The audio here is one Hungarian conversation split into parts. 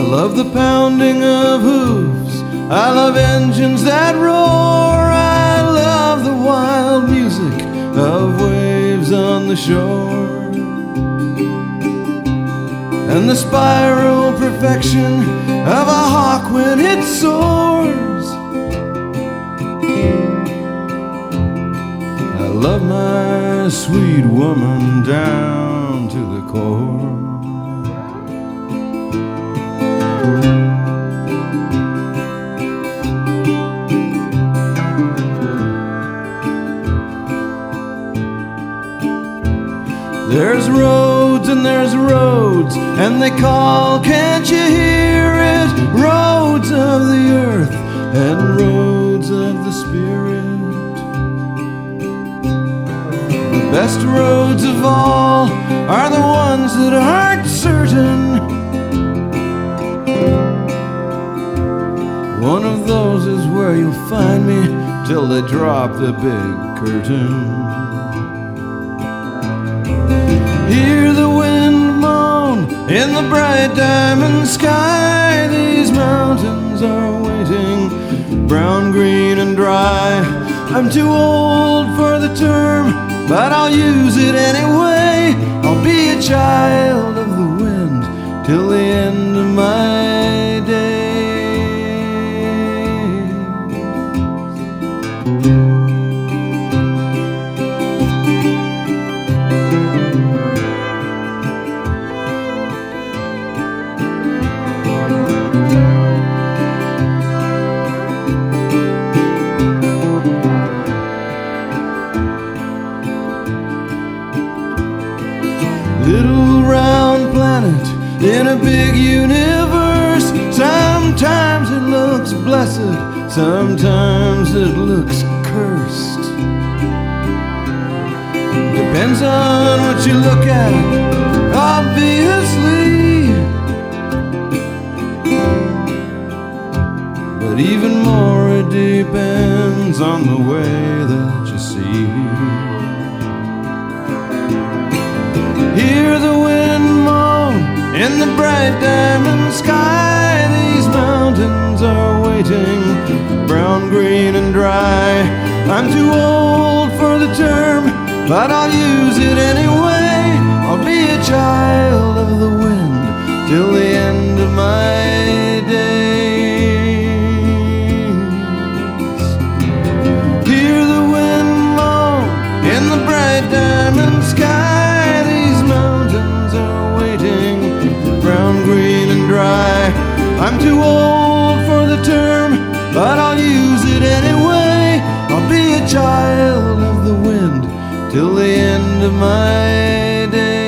love the pounding of hooves, I love engines that roar, I love the wild music of waves on the shore, and the spiral perfection of a hawk when it soars. I love my sweet woman down to the core. There's roads and there's roads, and they call, can't you hear it? Roads of the earth and roads of the spirit. The best roads of all are the ones that aren't certain. One of those is where you'll find me till they drop the big curtain. Hear the wind moan in the bright diamond sky. These mountains are waiting, brown, green, and dry. I'm too old for the term, but I'll use it anyway. I'll be a child of the wind till the end of my days. Little round planet in a big universe. Sometimes it looks blessed, sometimes it looks cursed. Depends on what you look at, obviously. But even more, it depends on the way that you see. Hear the wind moan in the bright diamond sky. These mountains are waiting, brown, green, and dry. I'm too old for the term, but I'll use it anyway. I'll be a child of the wind till the end of my days. Hear the wind moan in the bright diamond sky. Brown, green, and dry. I'm too old for the term, but I'll use it anyway. I'll be a child of the wind till the end of my days.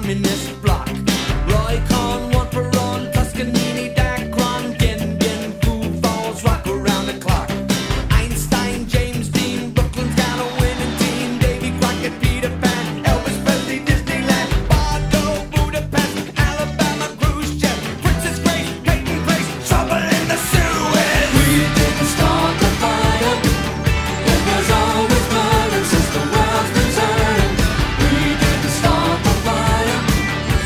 communist bloc. Roy Cohn, one for on Tuscanini, Dacron, Gin, Foo Falls, rock around the clock. Einstein, James Dean, Brooklyn's got a winning team. Davy Crockett, Peter Pan, Elvis Presley, Disneyland, Bordeaux, Budapest, Alabama, Khrushchev, Princess Grace, Peyton Place, trouble in the Suez. We didn't start the fire. It was always burning since the world's been turning. We didn't start the fire.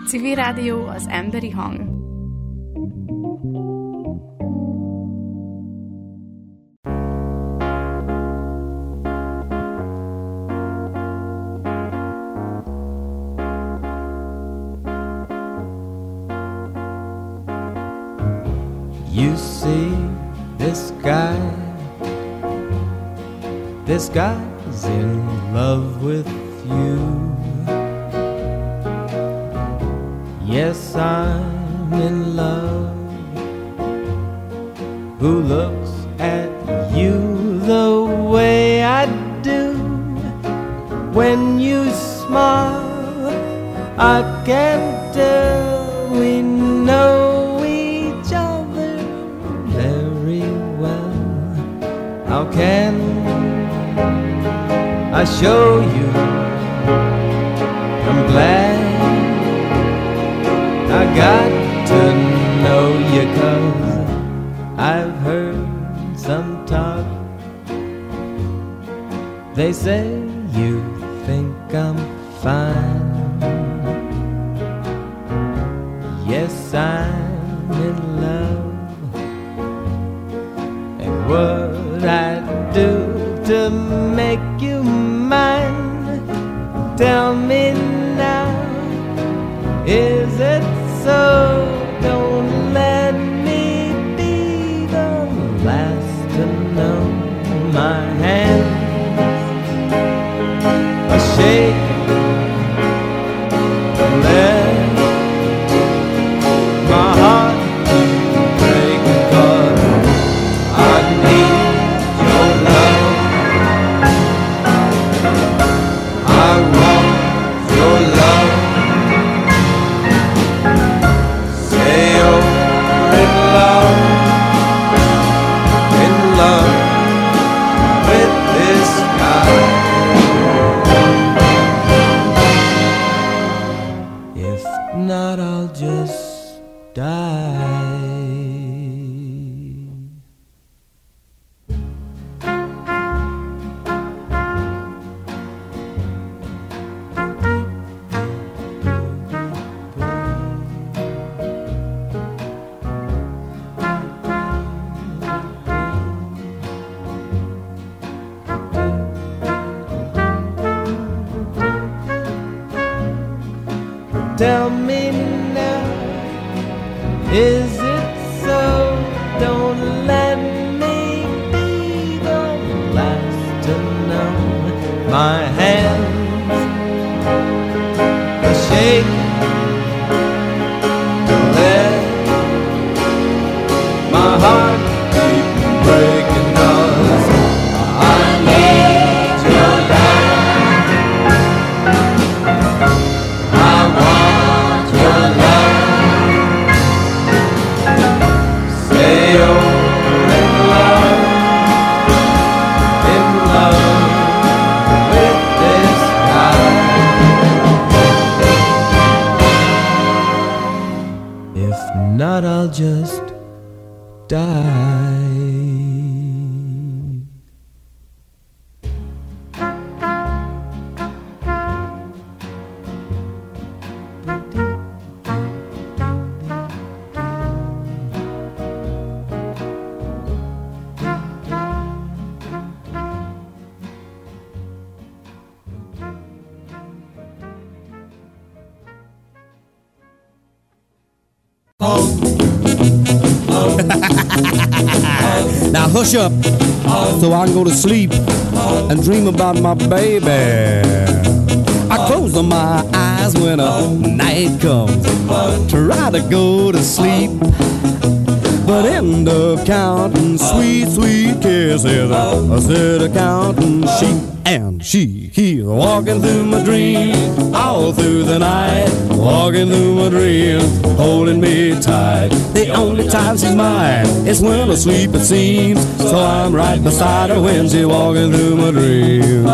Civil Rádió az emberi hang. You see this guy's in love with you. Yes, I'm in love. Who looks at you the way I do? When you smile, I can tell we know each other very well. How can I show you? I'm glad I got to know you, 'cause I've heard some talk. They say you think I'm fine. Yes, I'm in love. And what I do to make you mine? Tell me now, is it so? Don't let me be the last to know. My hands are shaking, let my heart break, 'cause I need your love. I want your love. Say you're in love with this guy. If not, I'll just die. Tell me now, is it so? Don't let me be the last to know. My hands are shaking, let my heart keep breaking, 'cause I need your love. I want your love. Say you're in love with this guy. If not, I'll just die. Now hush up, so I can go to sleep and dream about my baby. I close my eyes when a night comes, try to go to sleep, but end up counting sweet, sweet kisses. I said counting sheep, and she here walking through my dreams all through the night, walking through my dreams, holding me tight. The only time she's mine is when I sleep, it seems, so I'm right beside her when she's walking through my dreams.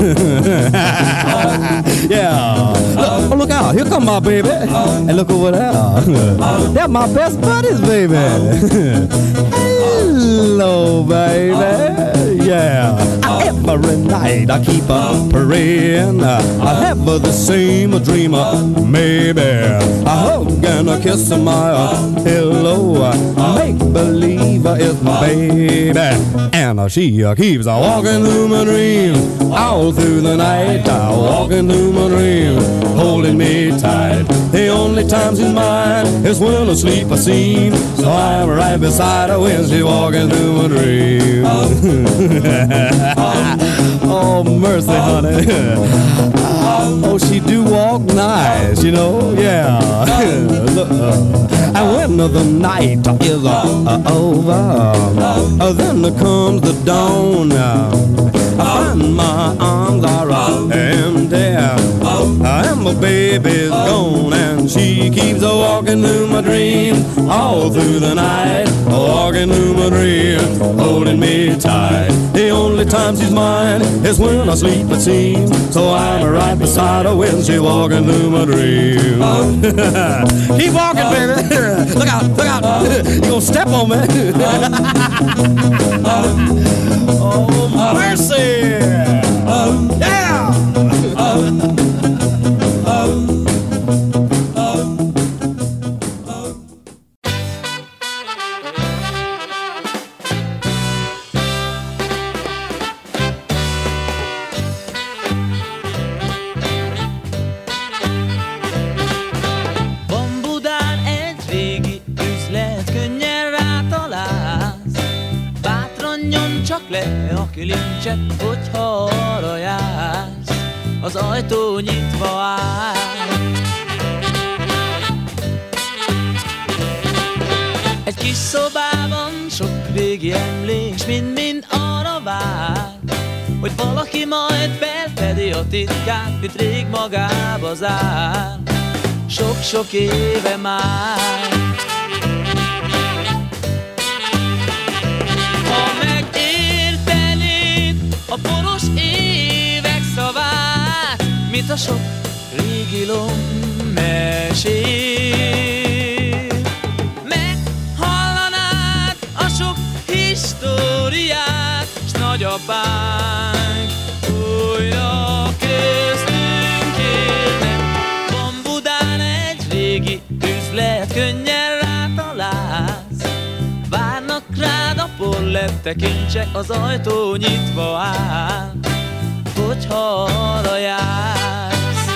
Yeah, look out, here come my baby, and look over there, they're my best buddies, baby. Hello, baby. yeah. Every night I keep a praying. I have the same dream, maybe. I hug and I kiss my pillow. Make believe it's my baby. And she keeps walking through my dream all through the night. Walking through my dream, holding me tight. The only time she's mine is when I sleep I see. So I'm right beside her when she's walking through my dream. Oh, mercy, honey. Oh, she do walk nice, you know, yeah. And when the night is over, then comes the dawn. I find my arms are empty, and my baby's gone, and she keeps walking through my dream all through the night, walking through my dream, holding me tight. The only time she's mine is when I sleep, it seems. So I'm right beside her when she's walking through my dream. Keep walking, baby. Look out, look out. You gonna step on me. Oh, mercy. Yeah. Le a kilincset, hogyha arra jársz, az ajtó nyitva áll. Egy kis szobában sok régi emlék, s mind-mind arra vár, hogy valaki majd felfedi a titkát, mit rég magába zár. Sok-sok éve már. A poros évek szavát, mint a sok régi lommesér. Meghallanád a sok históriát, s nagyapánk újra köztünk élne. Van Budán egy régi üzlet, könnyen rátalálsz. Várnak rád a polleptek kincsek, az ajtó nyitva áll, hogyha arra jársz.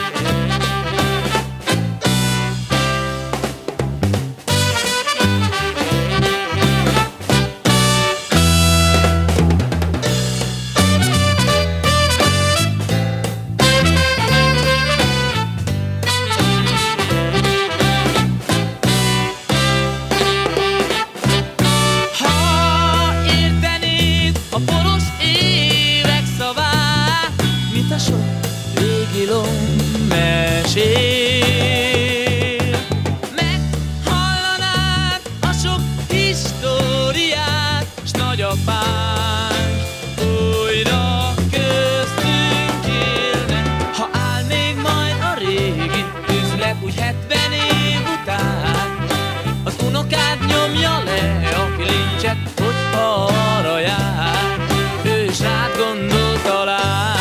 Meghallanád a sok históriát, s nagyapánk újra köztünk élne. Ha áll még majd a régi üzlet, úgy 70 év után, az unokád nyomja le a kilincset, hogyha arra jár, ő is rád gondol talán.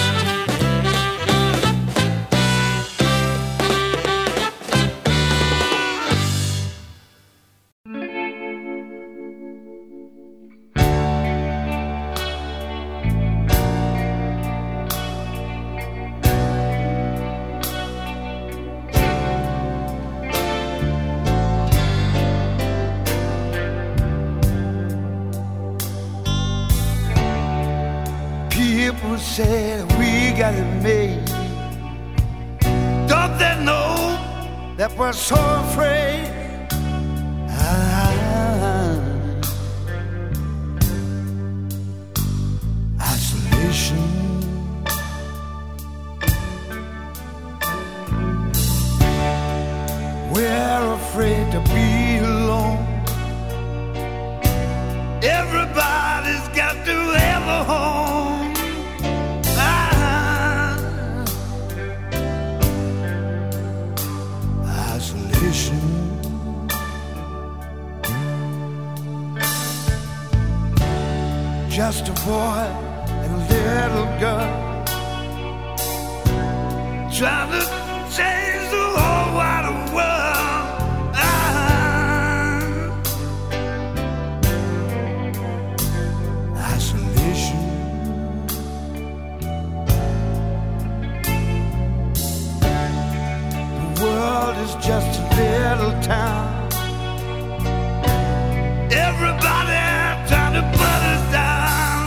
People said we got it made. Don't they know that we're so afraid? Isolation. We're afraid to be alone. Everybody's got to have a home. Isolation. just a boy and a little girl trying to change the whole wide world. Isolation. The world is just a little town. Everybody trying to put us down.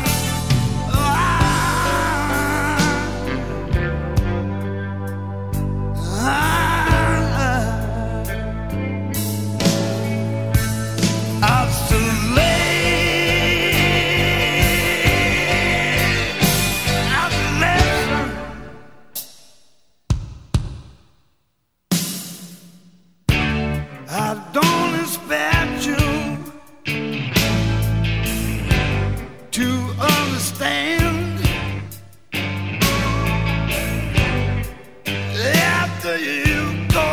I don't expect you to understand after you go.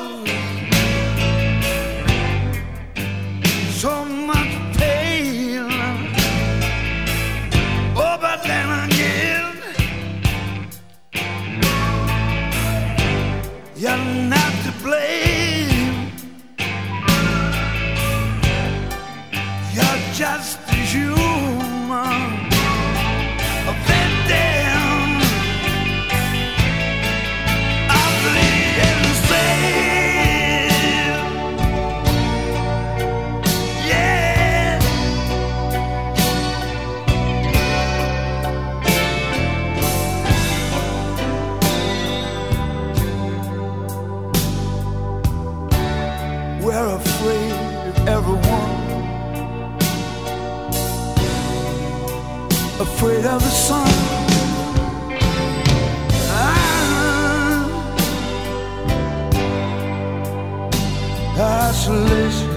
So much pain. Oh, but then again, you're not to blame. You're just a human, a victim of the insane. Yeah. We're afraid of everyone. Afraid of the sun. Isolation.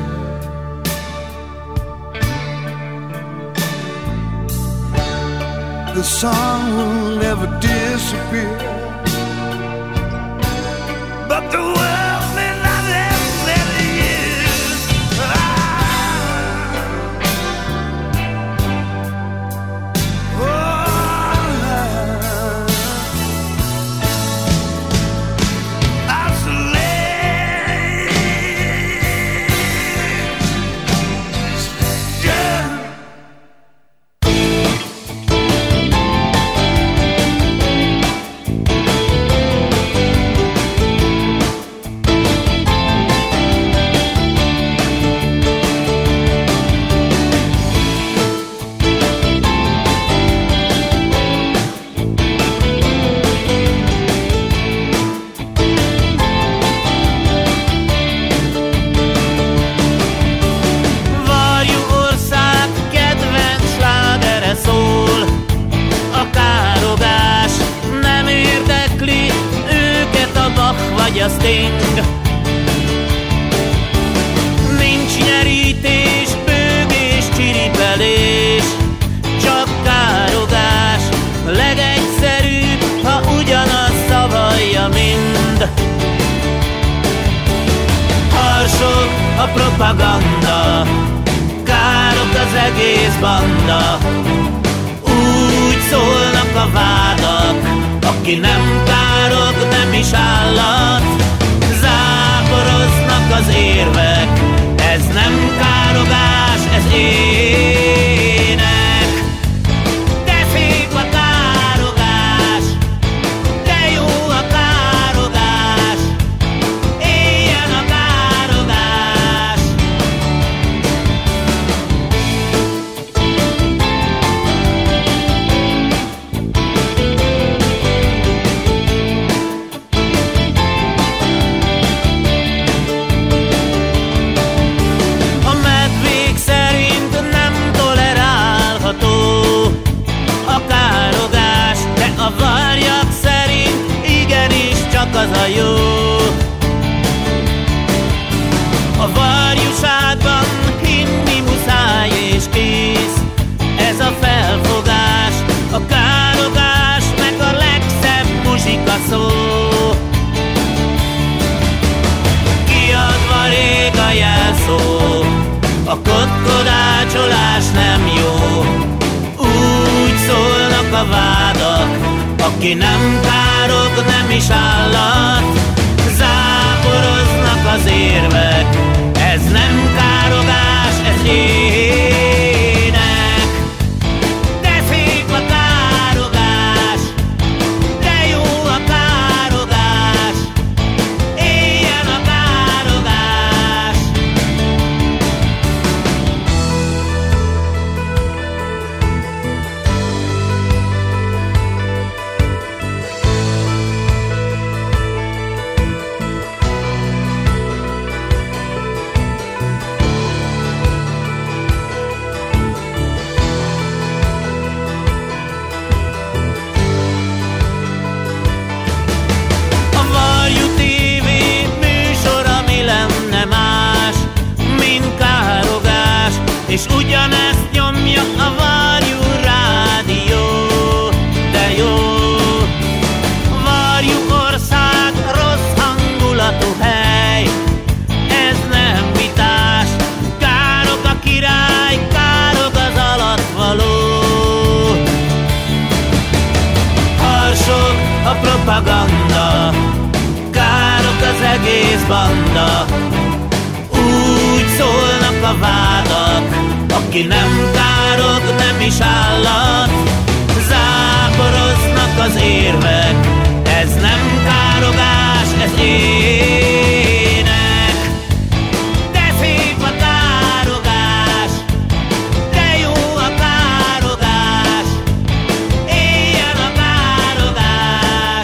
The sun will never disappear, but the world may not have many years. Vagy a Sting. Nincs nyerítés, bőgés, csiripelés, csak károgás. A legegyszerűbb, ha ugyanazt szavalja mind. Harsog a propaganda, károk az egész banda. Úgy szólnak a vádak, aki nem károg, nem is állat. Záporoznak az érvek, ez nem károgás, ez ének. De szép a károgás, de jó a károgás, éljen a károgás. A varjak szerint igenis csak az a jó. A varjúságban hinni muszáj és kész. Ez a felfogás, a károgás, meg a legszebb muzsika szó. Kiadva rég a jelszó, a kotkodácsolás nem jó. aki nem károg, nem is állat. Záporoznak az érvek, ez nem károgás, ez ének. De szép a károgás, de jó a károgás, éljen a károgás. És ugyanezt nyomja a Varjú rádió, de jó. Varjú ország, rossz hangulatú hely, ez nem vitás. Károg a király, károg az alattvaló. Harsog a propaganda, károg az egész banda. Úgy szólnak a vádak, aki nem károg, nem is állat. Záporoznak az érvek, ez nem károgás, ez ének. De szép a károgás, de jó a károgás, éljen a károgás.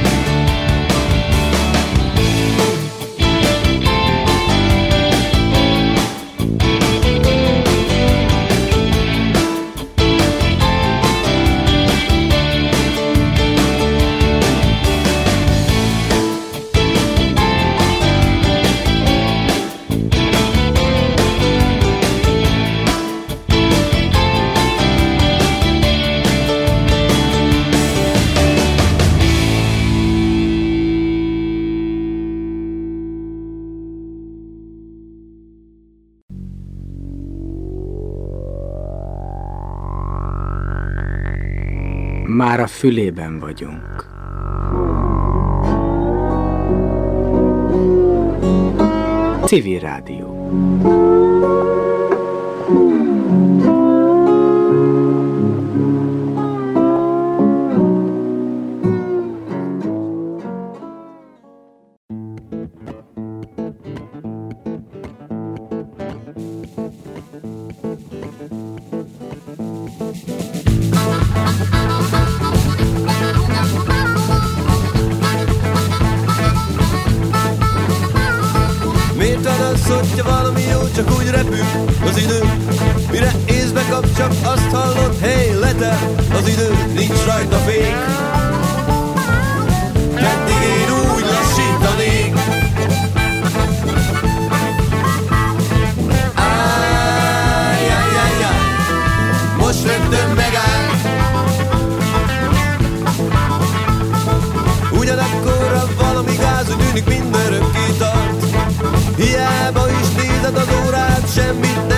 Már a fülében vagyunk. Civil Rádió. Hogyha valami jó, csak úgy repül az idő. Mire észbe kap, csak azt hallod, hey, letel az idő, nincs rajta fék. Pedig én úgy lassítanék. Ájjjjjjjjj, most rögtön megáll. Ugyanakkor valami gáz, úgy tűnik mindörökké tart. Hiába is nézed az órát, semmit nem